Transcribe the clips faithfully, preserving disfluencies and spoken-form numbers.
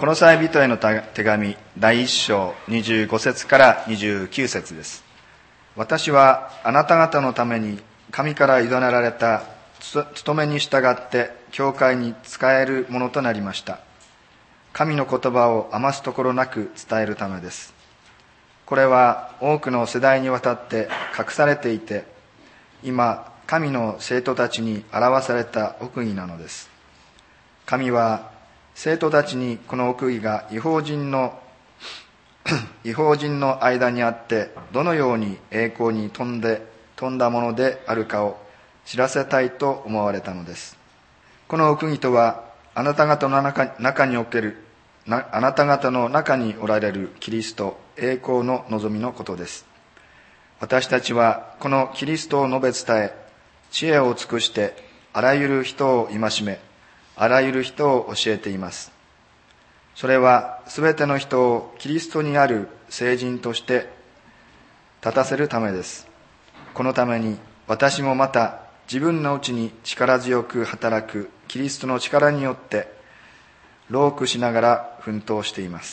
コロサイ人への手紙だいいっ章にじゅうご節からにじゅうきゅう節です。私はあなた方のために神から委ねられた務めに従って教会に仕えるものとなりました。神の言葉を余すところなく伝えるためです。これは多くの世代にわたって隠されていて、今神の生徒たちに表された奥義なのです。神は生徒たちにこの奥義が異邦人の異邦人の間にあってどのように栄光に富んで富んだものであるかを知らせたいと思われたのです。この奥義とはあなた方の 中, 中におけるなあなた方の中におられるキリスト栄光の望みのことです。私たちはこのキリストを述べ伝え、知恵を尽くしてあらゆる人を戒め、あらゆる人を教えています。それはすべての人をキリストにある聖人として立たせるためです。このために私もまた自分のうちに力強く働くキリストの力によって労苦しながら奮闘しています。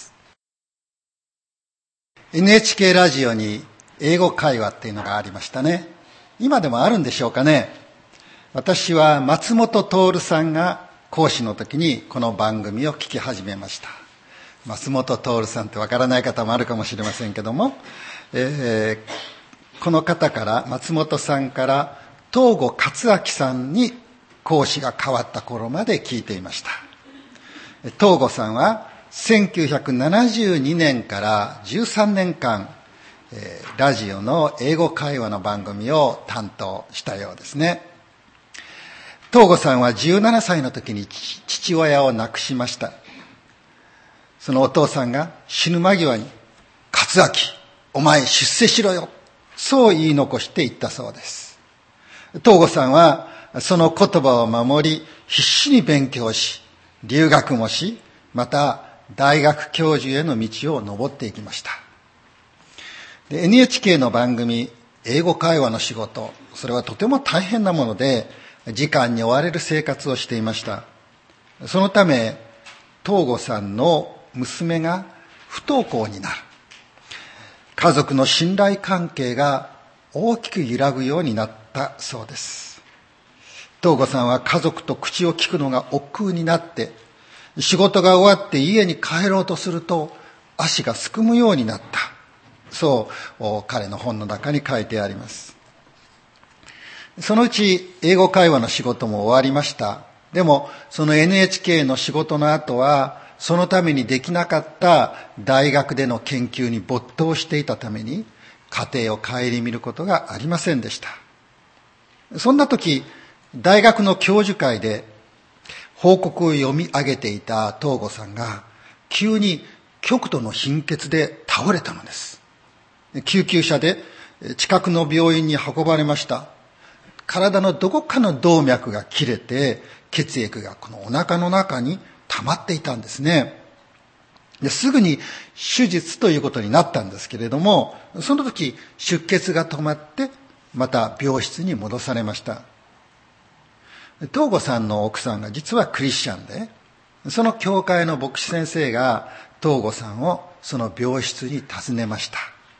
エヌエイチケー ラジオに英語会話っていうのがありましたね。今でもあるんでしょうかね。私は松本徹さんが講師の時にこの番組を聞き始めました。松本徹さんってわからない方もあるかもしれませんけども、えー、この方から松本さんから東郷勝明さんに講師が変わった頃まで聞いていました。東郷さんはせんきゅうひゃくななじゅうにねんからじゅうさんねんかん、えー、ラジオの英語会話の番組を担当したようですね。東郷さんはじゅうななさいの時に父親を亡くしました。そのお父さんが死ぬ間際に、勝明、お前出世しろよ、そう言い残して言ったそうです。東郷さんはその言葉を守り、必死に勉強し、留学もし、また大学教授への道を登っていきました。で エヌエイチケー の番組、英語会話の仕事、それはとても大変なもので、時間に追われる生活をしていました。そのため、東郷さんの娘が不登校になる。家族の信頼関係が大きく揺らぐようになったそうです。東郷さんは家族と口を聞くのが億劫になって、仕事が終わって家に帰ろうとすると足がすくむようになった。そう彼の本の中に書いてあります。そのうち英語会話の仕事も終わりました。でもその エヌエイチケー の仕事の後は、そのためにできなかった大学での研究に没頭していたために、家庭を顧みることがありませんでした。そんな時、大学の教授会で報告を読み上げていた東郷さんが急に極度の貧血で倒れたのです。救急車で近くの病院に運ばれました。体のどこかの動脈が切れて、血液がこのお腹の中に溜まっていたんですね。ですぐに手術ということになったんですけれども、その時出血が止まってまた病室に戻されました。東郷さんの奥さんが実はクリスチャンで、その教会の牧師先生が東郷さんをその病室に訪ねました。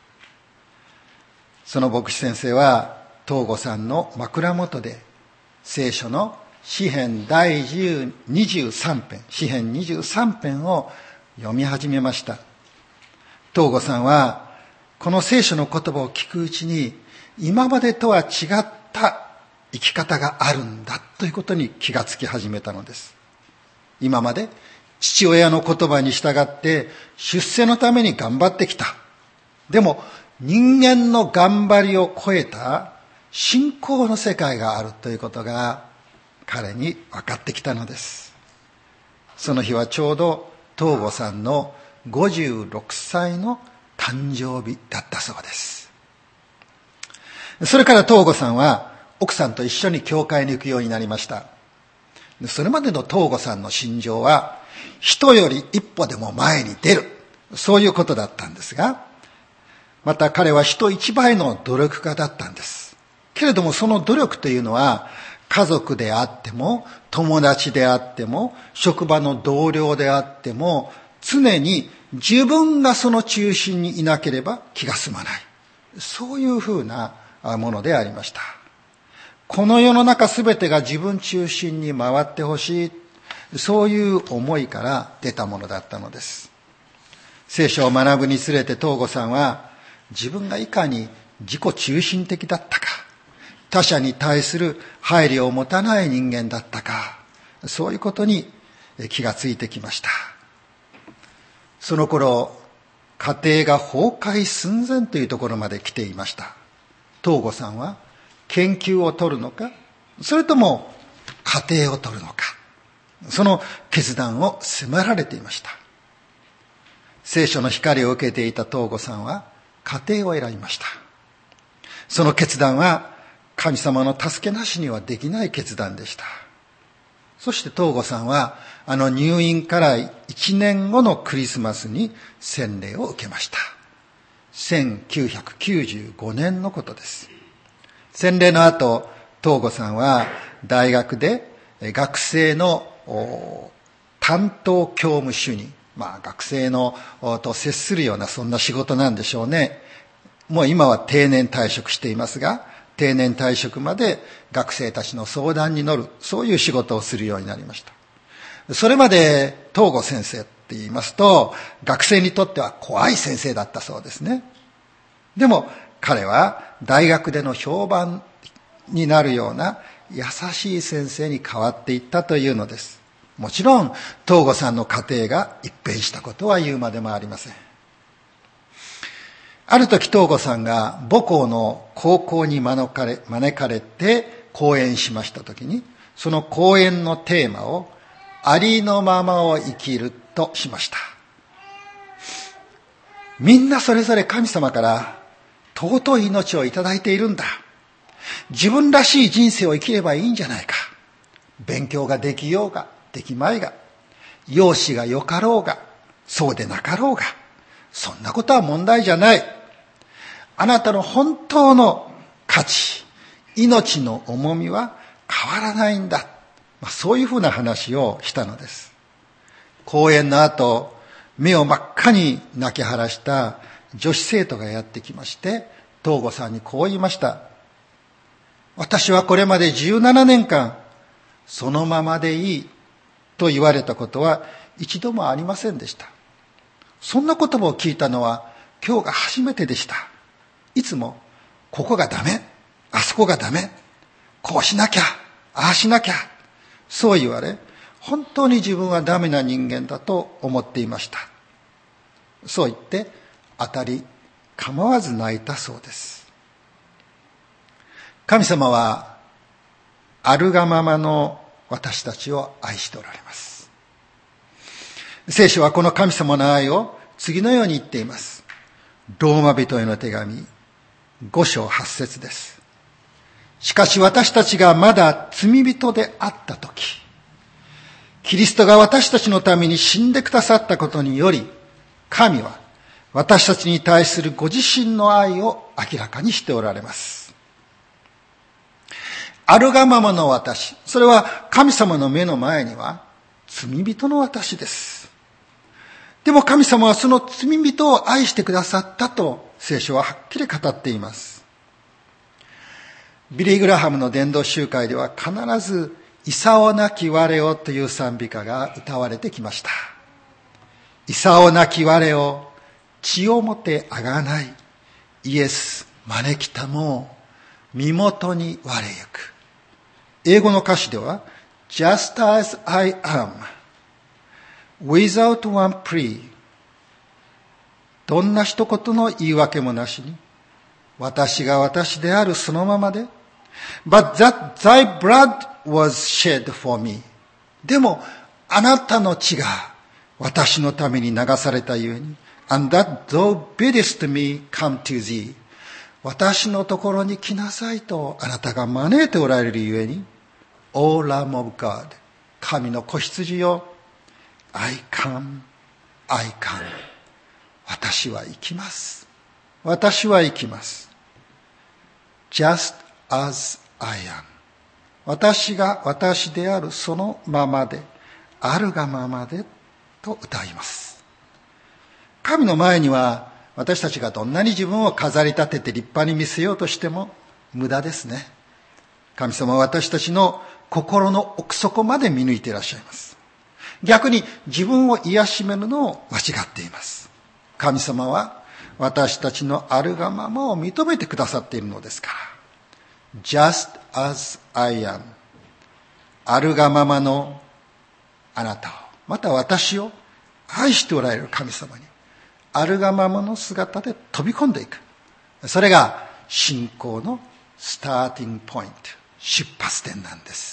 その牧師先生は東郷さんの枕元で聖書の詩編第にじゅうさん編、詩編にじゅうさん編を読み始めました。東郷さんはこの聖書の言葉を聞くうちに、今までとは違った生き方があるんだということに気がつき始めたのです。今まで父親の言葉に従って出世のために頑張ってきた。でも人間の頑張りを超えた信仰の世界があるということが彼に分かってきたのです。その日はちょうど東郷さんのごじゅうろくさいの誕生日だったそうです。それから東郷さんは奥さんと一緒に教会に行くようになりました。それまでの東郷さんの信条は、人より一歩でも前に出る、そういうことだったんですが、また彼は人一倍の努力家だったんです。けれどもその努力というのは、家族であっても友達であっても職場の同僚であっても常に自分がその中心にいなければ気が済まない。そういうふうなものでありました。この世の中すべてが自分中心に回ってほしい。そういう思いから出たものだったのです。聖書を学ぶにつれて東郷さんは、自分がいかに自己中心的だったか、他者に対する配慮を持たない人間だったか、そういうことに気がついてきました。その頃、家庭が崩壊寸前というところまで来ていました。東郷さんは研究を取るのか、それとも家庭を取るのか、その決断を迫られていました。聖書の光を受けていた東郷さんは家庭を選びました。その決断は神様の助けなしにはできない決断でした。そして東郷さんはあの入院からいちねんごのクリスマスに洗礼を受けました。せんきゅうひゃくきゅうじゅうごねんのことです。洗礼の後、東郷さんは大学で学生の担当教務主任、まあ学生のと接するようなそんな仕事なんでしょうね。もう今は定年退職していますが、定年退職まで学生たちの相談に乗る、そういう仕事をするようになりました。それまで東郷先生って言いますと、学生にとっては怖い先生だったそうですね。でも彼は大学での評判になるような優しい先生に変わっていったというのです。もちろん東郷さんの家庭が一変したことは言うまでもありません。ある時東郷さんが母校の高校に招かれ、招かれて講演しました時に、その講演のテーマをありのままを生きるとしました。みんなそれぞれ神様から尊い命をいただいているんだ。自分らしい人生を生きればいいんじゃないか。勉強ができようができまいが、容姿がよかろうがそうでなかろうが、そんなことは問題じゃない。あなたの本当の価値、命の重みは変わらないんだ。まあ、そういうふうな話をしたのです。講演の後、目を真っ赤に泣き晴らした女子生徒がやってきまして、東郷さんにこう言いました。私はこれまでじゅうななねんかん、そのままでいいと言われたことは一度もありませんでした。そんな言葉を聞いたのは今日が初めてでした。いつもここがダメ、あそこがダメ、こうしなきゃ、ああしなきゃ、そう言われ、本当に自分はダメな人間だと思っていました。そう言って当たり構わず泣いたそうです。神様はあるがままの私たちを愛しておられます。聖書はこの神様の愛を次のように言っています。ローマ人への手紙ご章はち節です。しかし私たちがまだ罪人であったとき、キリストが私たちのために死んでくださったことにより、神は私たちに対するご自身の愛を明らかにしておられます。あるがままの私、それは神様の目の前には罪人の私です。でも神様はその罪人を愛してくださったと聖書ははっきり語っています。ビリー・グラハムの伝道集会では必ず功なき我をという賛美歌が歌われてきました。功なき我を血をもてあがないイエス招きたも身元に我ゆく。英語の歌詞では Just as I am without one plea、 どんな一言の言い訳もなしに私が私であるそのままで But that thy blood was shed for me、 でもあなたの血が私のために流されたゆえに And that thou biddest me come to thee、 私のところに来なさいとあなたが招いておられるゆえに O Lamb of God、 神の子羊よ、I come, I come、 私は行きます、私は行きます。 Just as I am、 私が私であるそのままで、あるがままでと歌います。 神の前には私たちがどんなに自分を飾り立てて立派に見せようとしても無駄ですね。神様は私たちの心の奥底まで見抜いていらっしゃいます。逆に自分を癒しめるのを間違っています。神様は私たちのあるがままを認めてくださっているのですから。just as I am。あるがままのあなたを、また私を愛しておられる神様に、あるがままの姿で飛び込んでいく。それが信仰のスターティングポイント、出発点なんです。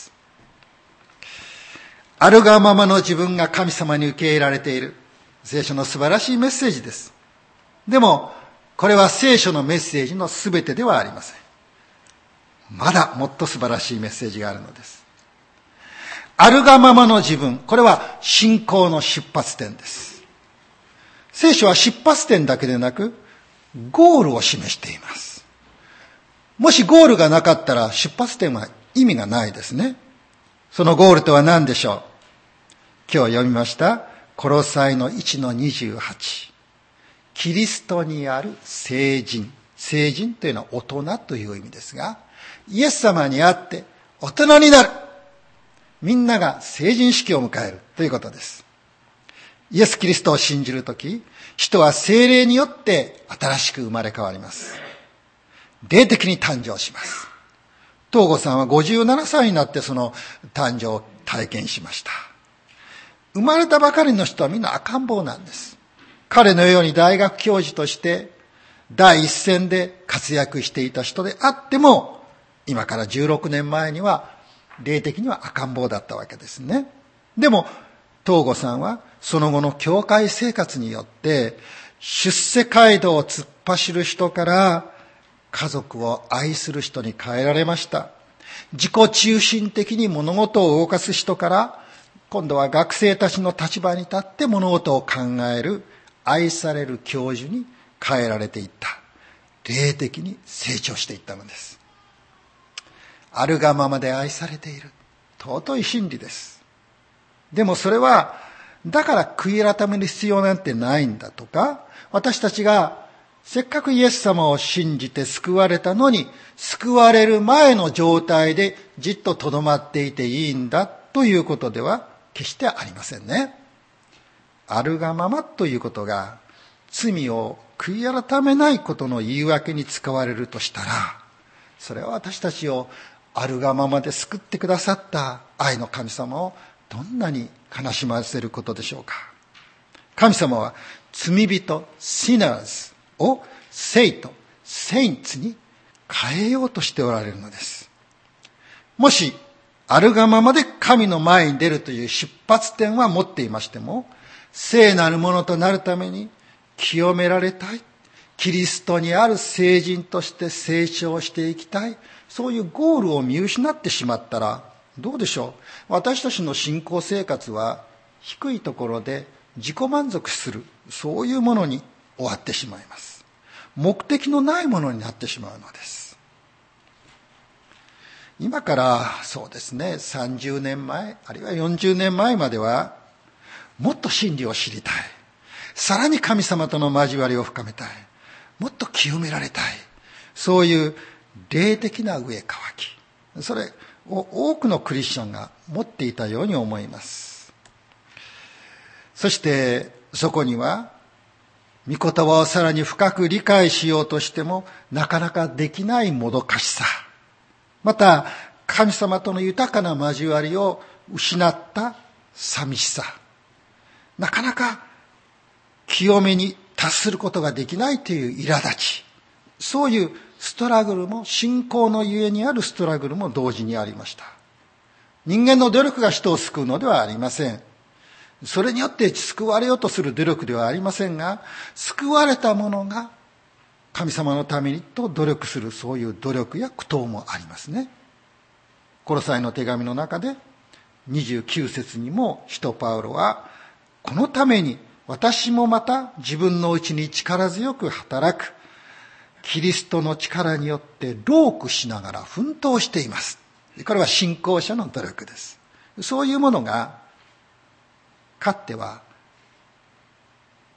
あるがままの自分が神様に受け入れられている。聖書の素晴らしいメッセージです。でも、これは聖書のメッセージのすべてではありません。まだもっと素晴らしいメッセージがあるのです。あるがままの自分、これは信仰の出発点です。聖書は出発点だけでなく、ゴールを示しています。もしゴールがなかったら出発点は意味がないですね。そのゴールとは何でしょう。今日読みましたコロサイのいちのにじゅうはち。キリストにある成人。成人というのは大人という意味ですが、イエス様にあって大人になる。みんなが成人式を迎えるということです。イエス・キリストを信じるとき、人は聖霊によって新しく生まれ変わります。霊的に誕生します。東郷さんはごじゅうななさいになってその誕生を体験しました。生まれたばかりの人はみんな赤ん坊なんです。彼のように大学教授として第一線で活躍していた人であっても、今からじゅうろくねんまえには霊的には赤ん坊だったわけですね。でも東郷さんはその後の教会生活によって出世街道を突っ走る人から家族を愛する人に変えられました。自己中心的に物事を動かす人から今度は学生たちの立場に立って物事を考える愛される教授に変えられていった。霊的に成長していったのです。あるがままで愛されている。尊い真理です。でもそれは、だから悔い改める必要なんてないんだとか、私たちがせっかくイエス様を信じて救われたのに、救われる前の状態でじっととどまっていていいんだということでは決してありませんね。あるがままということが、罪を悔い改めないことの言い訳に使われるとしたら、それは私たちをあるがままで救ってくださった愛の神様をどんなに悲しませることでしょうか。神様は罪人 sinners を聖徒 saints に変えようとしておられるのです。もしあるがままで神の前に出るという出発点は持っていましても、聖なるものとなるために清められたい、キリストにある聖人として成長していきたい、そういうゴールを見失ってしまったらどうでしょう。私たちの信仰生活は低いところで自己満足する、そういうものに終わってしまいます。目的のないものになってしまうのです。今からそうですね、さんじゅうねんまえあるいはよんじゅうねんまえまではもっと真理を知りたい、さらに神様との交わりを深めたい、もっと清められたい、そういう霊的な上渇き、それを多くのクリスチャンが持っていたように思います。そしてそこには御言葉をさらに深く理解しようとしてもなかなかできないもどかしさ、また神様との豊かな交わりを失った寂しさ、なかなか清めに達することができないという苛立ち、そういうストラグルも、信仰のゆえにあるストラグルも同時にありました。人間の努力が人を救うのではありません。それによって救われようとする努力ではありませんが、救われた者が神様のためにと努力する、そういう努力や苦闘もありますね。コロサイの手紙の中でにじゅうきゅう節にも使徒パウロは、このために私もまた自分のうちに力強く働くキリストの力によって労苦しながら奮闘しています。これは信仰者の努力です。そういうものがかつては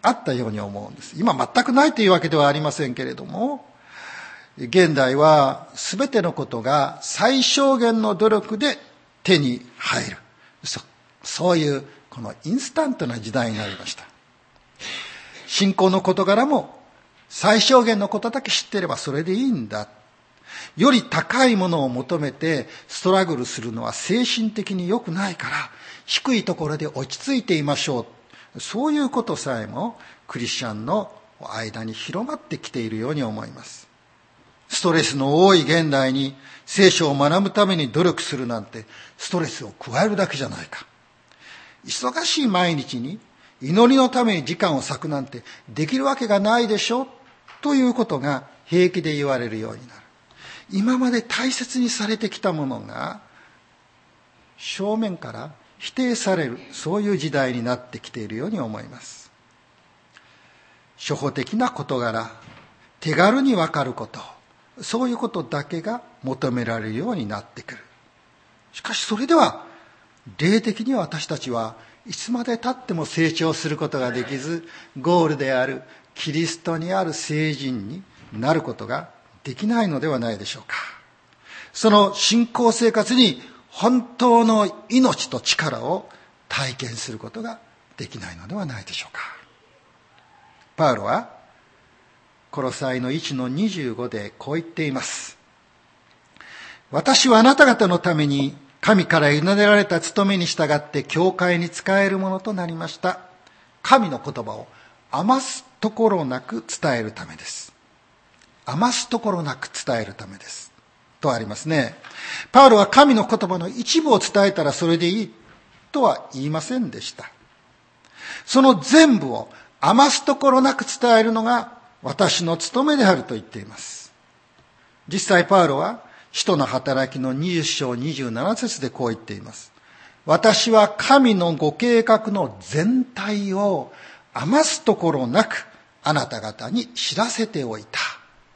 あったように思うんです。今全くないというわけではありませんけれども、現代は全てのことが最小限の努力で手に入る。そ、そういうこのインスタントな時代になりました。信仰の事柄も最小限のことだけ知っていればそれでいいんだ。より高いものを求めてストラグルするのは精神的に良くないから、低いところで落ち着いていましょう。そういうことさえもクリスチャンの間に広まってきているように思います。ストレスの多い現代に聖書を学ぶために努力するなんて、ストレスを加えるだけじゃないか。忙しい毎日に祈りのために時間を割くなんてできるわけがないでしょということが平気で言われるようになる。今まで大切にされてきたものが正面から否定される、そういう時代になってきているように思います。初歩的な事柄、手軽に分かること、そういうことだけが求められるようになってくる。しかしそれでは霊的に私たちはいつまで経っても成長することができず、ゴールであるキリストにある聖人になることができないのではないでしょうか。その信仰生活に本当の命と力を体験することができないのではないでしょうか。パウロはコロサイのいちのにじゅうごでこう言っています。私はあなた方のために神から委ねられた務めに従って教会に仕えるものとなりました。神の言葉を余すところなく伝えるためです。余すところなく伝えるためです。とありますね。パウロは神の言葉の一部を伝えたらそれでいいとは言いませんでした。その全部を余すところなく伝えるのが私の務めであると言っています。実際パウロは使徒の働きのにじゅっ章にじゅうなな節でこう言っています。私は神のご計画の全体を余すところなくあなた方に知らせておいた。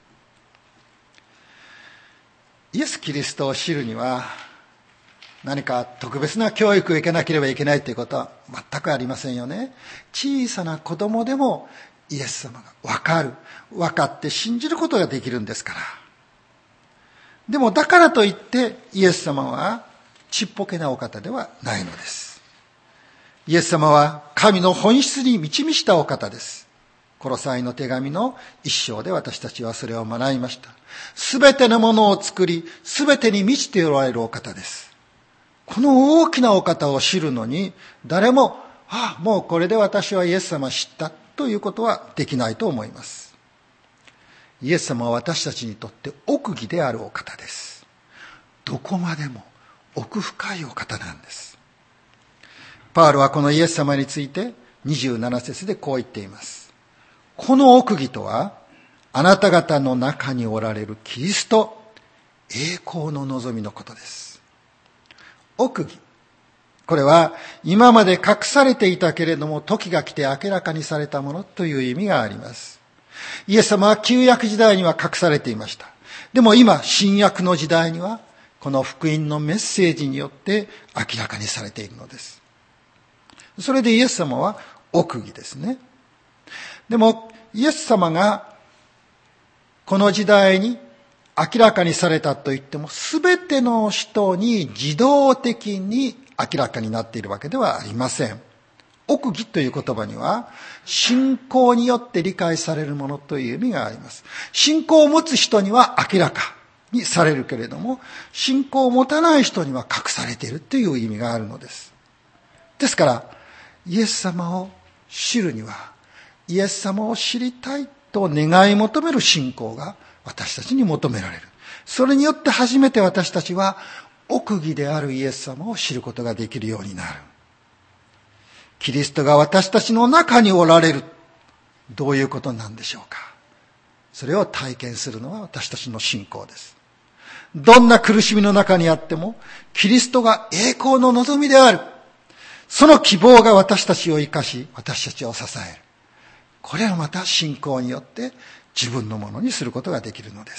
イエス・キリストを知るには何か特別な教育を受けなければいけないということは全くありませんよね。小さな子供でもイエス様が分かる、分かって信じることができるんですから。でもだからといってイエス様はちっぽけなお方ではないのです。イエス様は神の本質に満ち満ちたお方です。コロサイの手紙の一章で私たちはそれを学びました。すべてのものを作り、すべてに満ちておられるお方です。この大きなお方を知るのに、誰も、ああ、もうこれで私はイエス様知ったということはできないと思います。イエス様は私たちにとって奥義であるお方です。どこまでも奥深いお方なんです。パウロはこのイエス様についてにじゅうなな節でこう言っています。この奥義とは、あなた方の中におられるキリスト、栄光の望みのことです。奥義。これは今まで隠されていたけれども時が来て明らかにされたものという意味があります。イエス様は旧約時代には隠されていました。でも今新約の時代にはこの福音のメッセージによって明らかにされているのです。それでイエス様は奥義ですね。でもイエス様がこの時代に明らかにされたといっても、すべての人に自動的に明らかになっているわけではありません。奥義という言葉には信仰によって理解されるものという意味があります。信仰を持つ人には明らかにされるけれども、信仰を持たない人には隠されているという意味があるのです。ですからイエス様を知るには、イエス様を知りたいと願い求める信仰が私たちに求められる。それによって初めて私たちは奥義であるイエス様を知ることができるようになる。キリストが私たちの中におられる。どういうことなんでしょうか。それを体験するのは私たちの信仰です。どんな苦しみの中にあっても、キリストが栄光の望みである。その希望が私たちを生かし、私たちを支える。これはまた信仰によって自分のものにすることができるのです。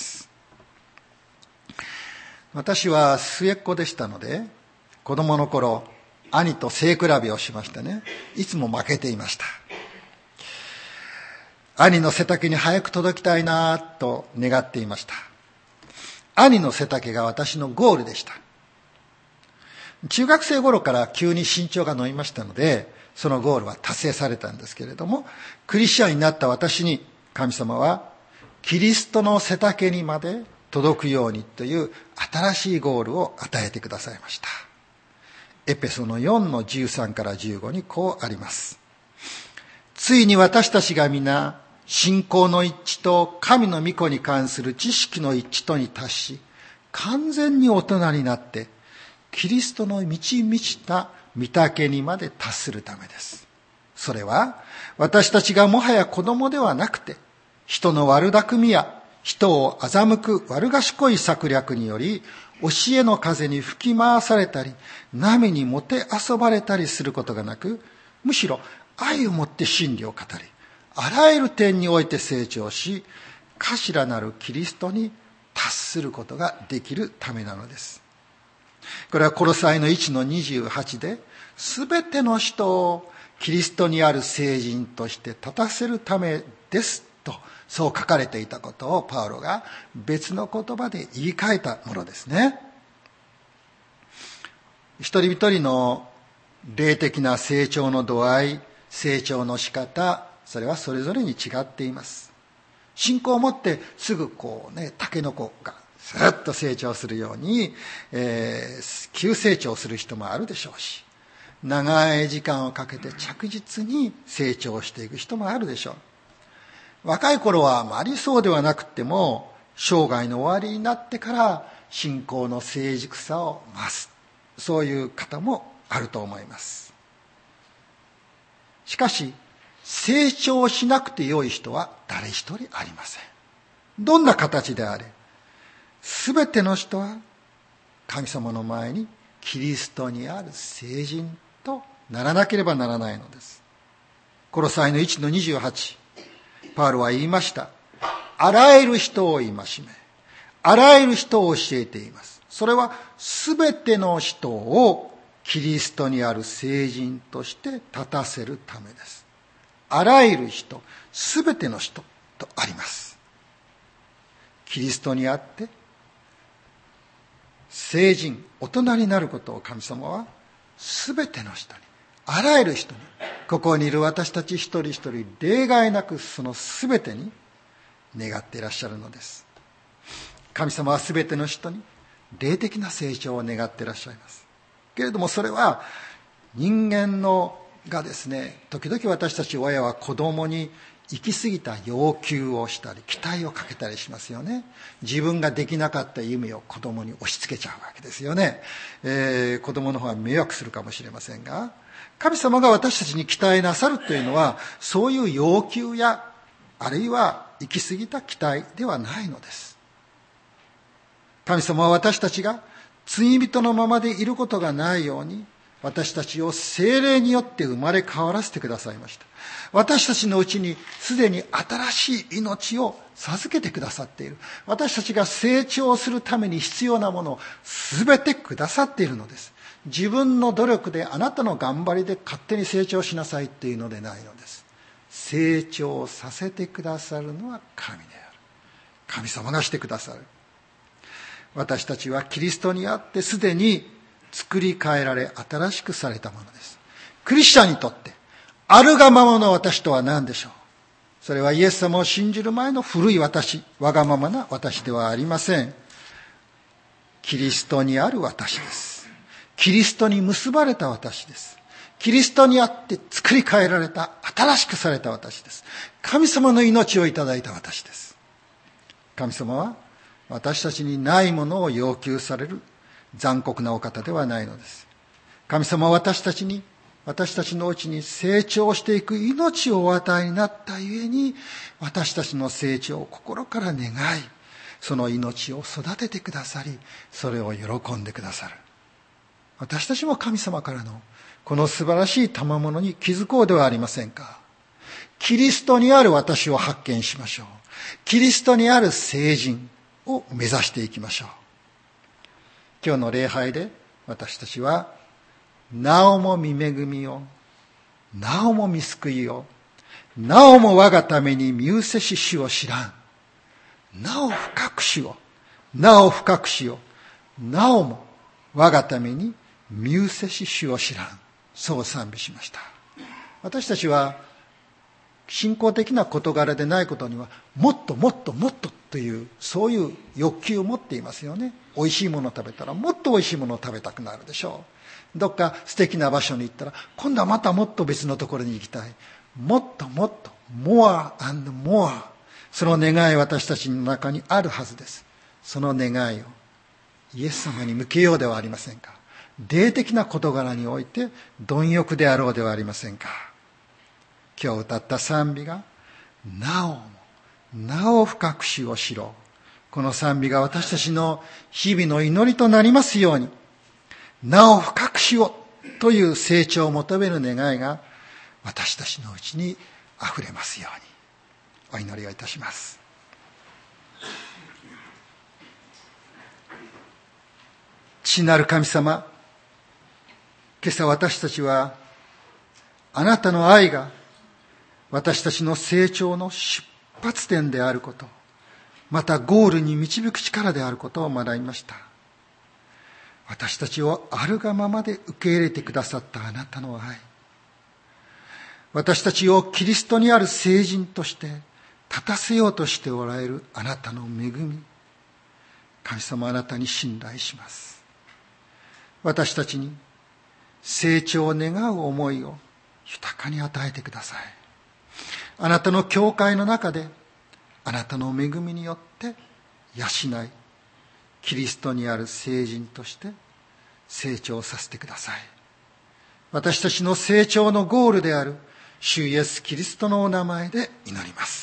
私は末っ子でしたので、子供の頃、兄と背比べをしましてね、いつも負けていました。 兄の背丈に早く届きたいなと願っていました。兄の背丈が私のゴールでした。中学生頃から急に身長が伸びましたので、そのゴールは達成されたんですけれども、クリスチャンになった私に神様はキリストの背丈にまで届くようにという新しいゴールを与えてくださいました。エペソのよんのじゅうさんからじゅうごにこうあります。ついに私たちが皆信仰の一致と神の御子に関する知識の一致とに達し、完全に大人になってキリストの満ち満ちた御丈にまで達するためです。それは私たちがもはや子供ではなくて、人の悪巧みや人を欺く悪賢い策略により教えの風に吹き回されたり、波にもてあそばれたりすることがなく、むしろ愛をもって真理を語り、あらゆる点において成長し、頭なるキリストに達することができるためなのです。これはコロサイのいちのにじゅうはちで、すべての人をキリストにある聖人として立たせるためですと、そう書かれていたことをパウロが別の言葉で言い換えたものですね。一人一人の霊的な成長の度合い、成長の仕方、それはそれぞれに違っています。信仰を持ってすぐこうね、タケノコがスッと成長するように、えー、急成長する人もあるでしょうし、長い時間をかけて着実に成長していく人もあるでしょう。若い頃はあまりそうではなくても、生涯の終わりになってから信仰の成熟さを増す、そういう方もあると思います。しかし成長しなくてよい人は誰一人ありません。どんな形であれ、すべての人は神様の前にキリストにある聖人とならなければならないのです。コロサイのいちのにじゅうはち、パウロは言いました。あらゆる人を戒め、あらゆる人を教えています。それはすべての人をキリストにある聖人として立たせるためです。あらゆる人、すべての人とあります。キリストにあって聖人、大人になることを神様はすべての人に、あらゆる人に、ここにいる私たち一人一人例外なくそのすべてに願っていらっしゃるのです。神様はすべての人に霊的な成長を願っていらっしゃいます。けれどもそれは人間のがですね、時々私たち親は子供に行き過ぎた要求をしたり期待をかけたりしますよね。自分ができなかった夢を子供に押し付けちゃうわけですよね。えー、子供の方は迷惑するかもしれませんが、神様が私たちに期待なさるというのはそういう要求やあるいは行き過ぎた期待ではないのです。神様は私たちが罪人のままでいることがないように、私たちを聖霊によって生まれ変わらせてくださいました。私たちのうちにすでに新しい命を授けてくださっている。私たちが成長するために必要なものを全てくださっているのです。自分の努力で、あなたの頑張りで勝手に成長しなさいっていうのでないのです。成長させてくださるのは神である。神様がしてくださる。私たちはキリストにあってすでに作り変えられ新しくされたものです。クリスチャンにとってあるがままの私とは何でしょう。それはイエス様を信じる前の古い私、わがままな私ではありません。キリストにある私です。キリストに結ばれた私です。キリストにあって作り変えられた、新しくされた私です。神様の命をいただいた私です。神様は私たちにないものを要求される残酷なお方ではないのです。神様は私たちに、私たちのうちに成長していく命をお与えになったゆえに、私たちの成長を心から願い、その命を育ててくださり、それを喜んでくださる。私たちも神様からのこの素晴らしい賜物に気づこうではありませんか。キリストにある私を発見しましょう。キリストにある聖人を目指していきましょう。今日の礼拝で私たちはなおも御恵みを、なおも御救いを、 なおも我がために見失せし主を知らん。なお深く主を、なお深く主を、なおも我がために見失せし主を知らん。そう賛美しました。私たちは信仰的な事柄でないことには、もっともっともっとという、そういう欲求を持っていますよね。美味しいものを食べたらもっと美味しいものを食べたくなるでしょう。どっか素敵な場所に行ったら、今度はまたもっと別のところに行きたい。もっともっと、more and more。その願い、私たちの中にあるはずです。その願いをイエス様に向けようではありませんか。霊的な事柄において貪欲であろうではありませんか。今日歌った賛美が、なおもなお深く主を知ろう。この賛美が私たちの日々の祈りとなりますように、なお深く主をという成長を求める願いが私たちのうちにあふれますように、お祈りをいたします。父なる神様、今朝私たちはあなたの愛が私たちの成長の出発点であること、またゴールに導く力であることを学びました。私たちをあるがままで受け入れてくださったあなたの愛、私たちをキリストにある聖人として立たせようとしておられるあなたの恵み、神様、あなたに信頼します。私たちに成長を願う思いを豊かに与えてください。あなたの教会の中であなたの恵みによって養い、キリストにある聖人として成長させてください。私たちの成長のゴールである主イエスキリストのお名前で祈ります。